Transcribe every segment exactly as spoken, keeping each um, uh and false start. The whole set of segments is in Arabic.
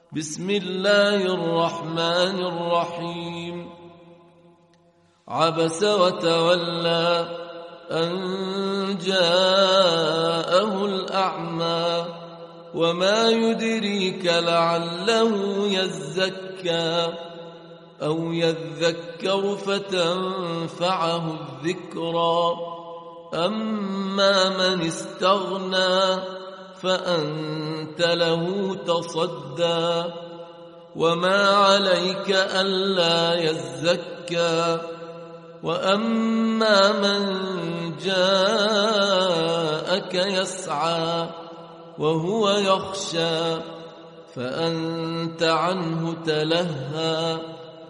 بسم الله الرحمن الرحيم. عبس وتولى أن جاءه الأعمى وما يدريك لعله يزكى أو يذكر فتنفعه الذكرى. أما من استغنى فأنت له تصدى وما عليك ألا يزكى. وأما من جاءك يسعى وهو يخشى فأنت عنه تلهى.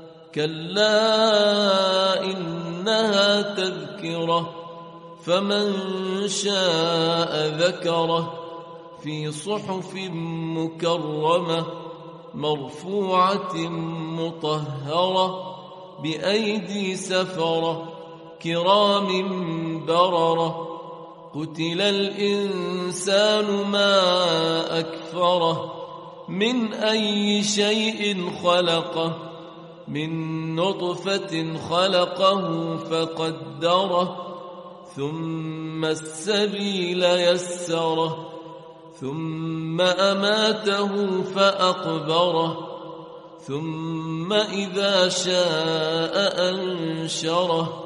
كلا إنها تذكرة فمن شاء ذكره في صحف مكرمة مرفوعة مطهرة بأيدي سفرة كرام بررة. قتل الإنسان ما أكفره من أي شيء خلقه من نطفة خلقه فقدره ثم السبيل يسره ثم أماته فأقبره ثم إذا شاء أنشره.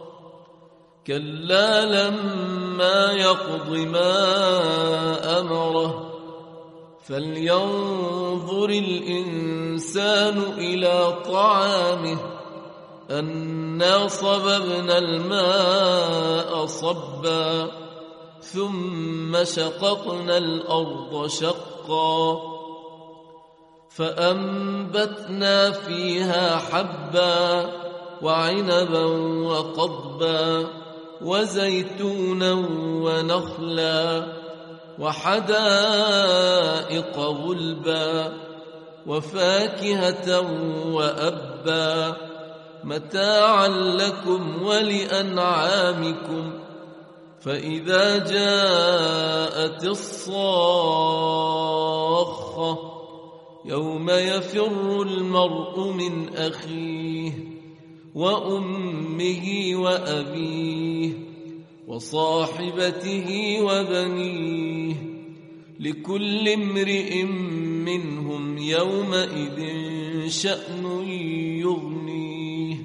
كلا لما يقض ما أمره فلينظر الإنسان إلى طعامه أنا صببنا الماء صبا ثم شققنا الأرض شقا فأنبتنا فيها حبا وعنبا وقضبا وزيتونا ونخلا وحدائق غلبا وفاكهة وأبا متاعا لكم ولأنعامكم. فإذا جاءت الصاخة يوم يفر المرء من أخيه وأمه وأبيه وصاحبته وبنيه لكل امرئ منهم يومئذ شأن يغنيه.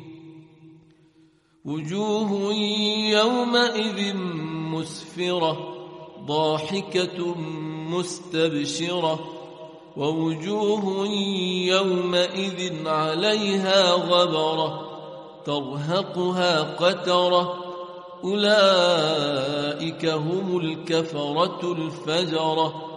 وجوه يومئذ مسفرة ضاحكة مستبشرة ووجوه يومئذ عليها غبرة ترهقها قترة أولئك هم الكفرة الفجرة.